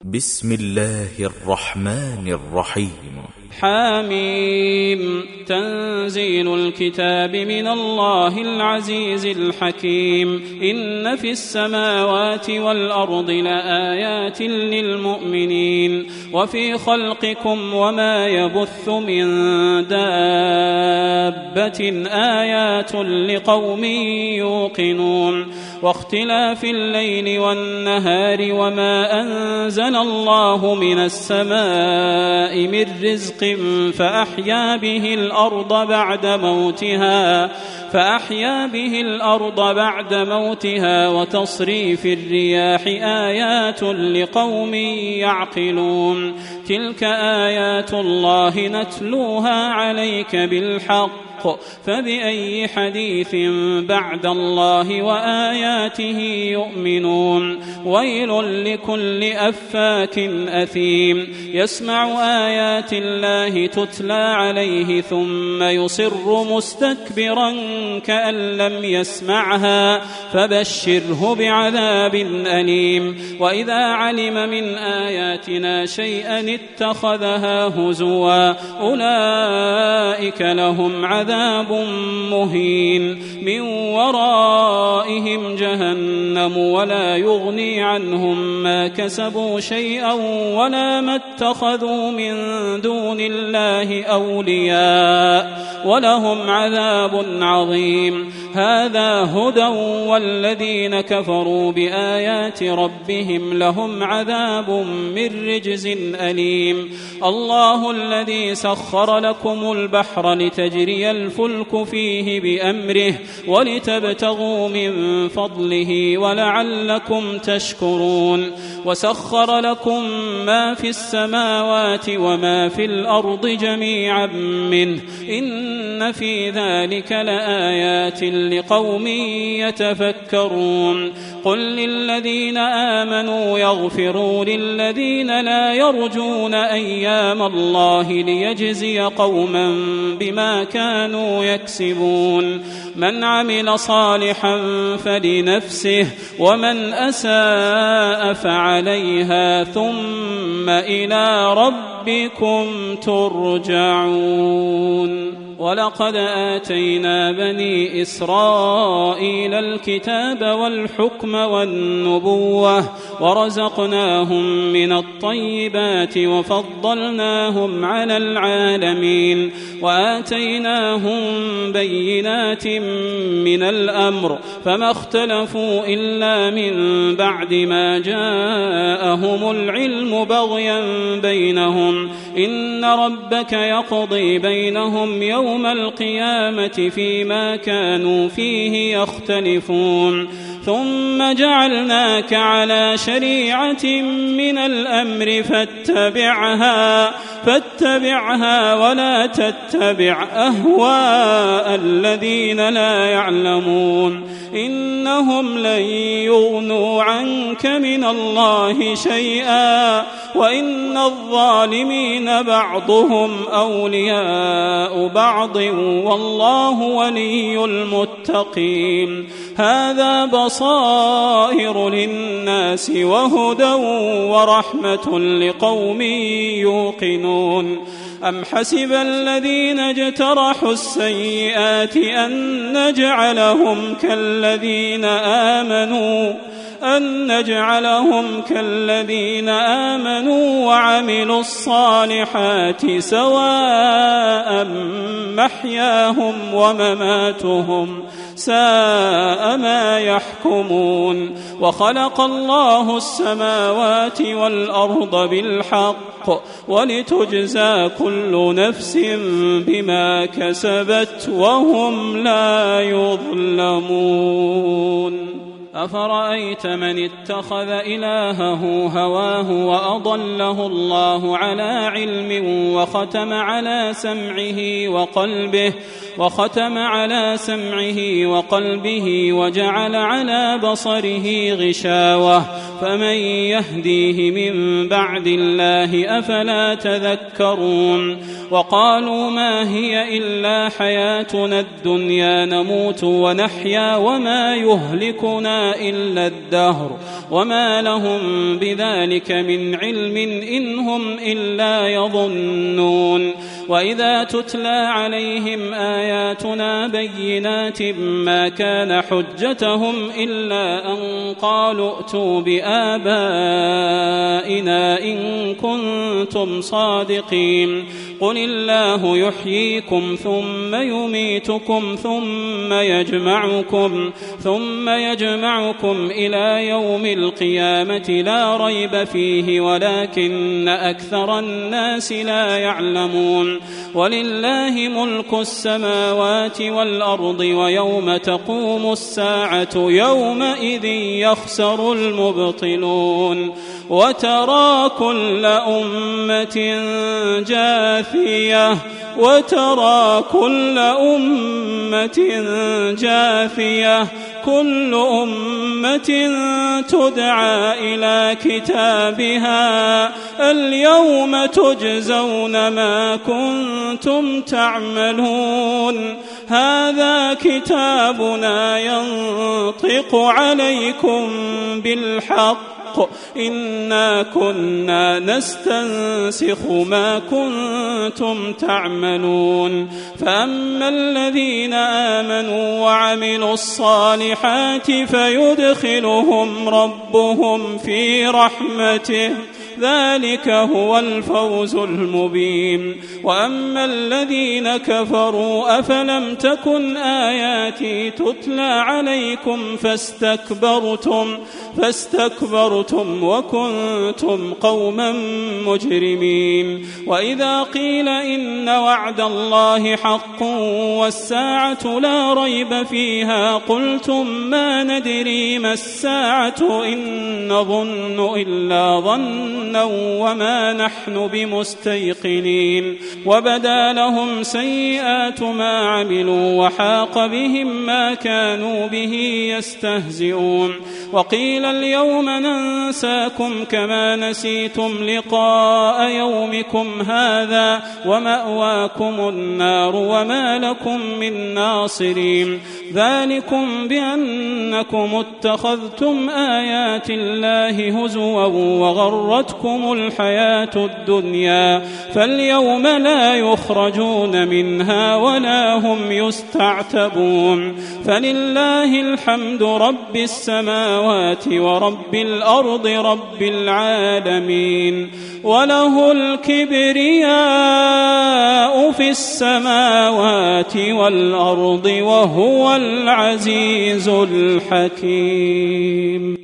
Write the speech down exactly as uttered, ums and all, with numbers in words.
بسم الله الرحمن الرحيم. حاميم. تنزيل الكتاب من الله العزيز الحكيم. إن في السماوات والأرض لآيات للمؤمنين وفي خلقكم وما يبث من دابة آيات لقوم يوقنون. واختلاف الليل والنهار وما أنزل الله من السماء من رزق فأحيا به الأرض بعد موتها فأحيا به الأرض بعد موتها وتصريف الرياح آيات لقوم يعقلون. تلك آيات الله نتلوها عليك بالحق فبأي حديث بعد الله وآياته يؤمنون. ويل لكل أفاك أثيم يسمع آيات الله تتلى عليه ثم يصر مستكبرا كأن لم يسمعها فبشره بعذاب أليم. وإذا علم من آياتنا شيئا اتخذها هزوا أولئك لهم عذاب عذاب مهين من ورائهم جهنم ولا يغني عنهم ما كسبوا شيئا ولا ما اتخذوا من دون الله أولياء ولهم عذاب عظيم. هذا هدى والذين كفروا بآيات ربهم لهم عذاب من رجز أليم. الله الذي سخر لكم البحر لتجري الفلك فيه بأمره ولتبتغوا من فضله ولعلكم تشكرون. وسخر لكم ما في السماوات وما في الأرض جميعا منه إن في ذلك لآيات لقوم يتفكرون. قل للذين آمنوا يغفروا للذين لا يرجون أيام الله ليجزي قوما بما كانوا يكسبون. من عمل صالحا فلنفسه ومن أساء فعليها ثم إلى ربكم ترجعون. ولقد آتينا بني إسرائيل الكتاب والحكم والنبوة ورزقناهم من الطيبات وفضلناهم على العالمين وآتيناهم بينات من الأمر فما اختلفوا إلا من بعد ما جاءهم العلم بغيا بينهم. إن ربك يقضي بينهم يوم القيامة فيما كانوا فيه يختلفون. ثم جعلناك على شريعة من الأمر فاتبعها فاتبعها ولا تتبع أهواء الذين لا يعلمون. إنهم لن يغنوا عنك من الله شيئا وإن الظالمين بعضهم أولياء بعض والله ولي المتقين. هذا بصائر للناس وهدى ورحمة لقوم يوقنون. أم حسب الذين اجترحوا السيئات أن نجعلهم كالذين آمنوا أن نجعلهم كالذين آمنوا وعملوا الصالحات سواء محياهم ومماتهم ساء ما يحكمون. وخلق الله السماوات والأرض بالحق ولتجزى كل نفس بما كسبت وهم لا يظلمون. أفرأيت من اتخذ إلهه هواه وأضله الله على علم وختم على سمعه وقلبه وختم على سمعه وقلبه وجعل على بصره غشاوة فمن يهديه من بعد الله أفلا تذكرون. وقالوا ما هي إلا حياتنا الدنيا نموت ونحيا وما يهلكنا عليها إلا الدهر وما لهم بذلك من علم إن هم إلا يظنون. وإذا تتلى عليهم آياتنا بينات ما كان حجتهم إلا أن قالوا ائتوا بآبائنا إن كنتم صادقين قل الله يحييكم ثم يميتكم ثم يجمعكم ثم يجمعكم إلى يوم القيامة لا ريب فيه ولكن أكثر الناس لا يعلمون. ولله ملك السماوات والأرض ويوم تقوم الساعة يومئذ يخسر المبطلون. وترى كل أمة جاثية وترى كل أمة جاثية كل أمة تدعى إلى كتابها اليوم تجزون ما كنتم تعملون هذا كتابنا ينطق عليكم بالحق إنا كنا نستنسخ ما كنتم تعملون. فأما الذين آمنوا وعملوا الصالحات فيدخلهم ربهم في رحمته ذلك هو الفوز المبين. وأما الذين كفروا أفلم تكن آياتي تتلى عليكم فاستكبرتم فاستكبرتم وكنتم قوما مجرمين. وإذا قيل إن وعد الله حق والساعة لا ريب فيها قلتم ما ندري ما الساعة إن نظن إلا ظنا وما نحن بمستيقنين. وبدا لهم سيئات ما عملوا وحاق بهم ما كانوا به يستهزئون. وقيل اليوم ننساكم كما نسيتم لقاء يومكم هذا ومأواكم النار وما لكم من ناصرين ذلكم بأنكم اتخذتم آيات الله هزوا وغرتكم الحياة الدنيا فاليوم لا يخرجون منها ولا هم يستعتبون. فلله الحمد رب السماوات ورب الأرض رب العالمين وله الكبرياء في السماوات والأرض وهو العزيز الحكيم.